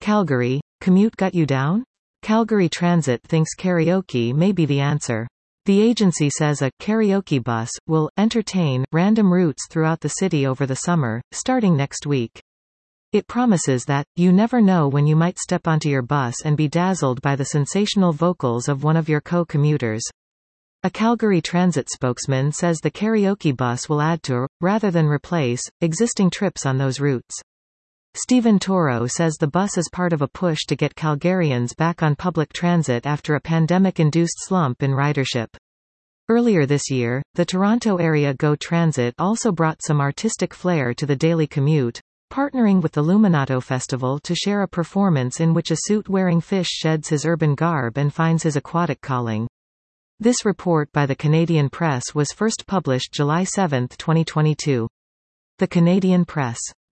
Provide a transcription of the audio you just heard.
Calgary, commute got you down? Calgary Transit thinks karaoke may be the answer. The agency says a karaoke bus will entertain random routes throughout the city over the summer, starting next week. It promises that you never know when you might step onto your bus and be dazzled by the sensational vocals of one of your co-commuters. A Calgary Transit spokesman says the karaoke bus will add to, rather than replace, existing trips on those routes. Stephen Toro says the bus is part of a push to get Calgarians back on public transit after a pandemic-induced slump in ridership. Earlier this year, the Toronto area GO Transit also brought some artistic flair to the daily commute, partnering with the Luminato Festival to share a performance in which a suit-wearing fish sheds his urban garb and finds his aquatic calling. This report by the Canadian Press was first published July 7, 2022. The Canadian Press.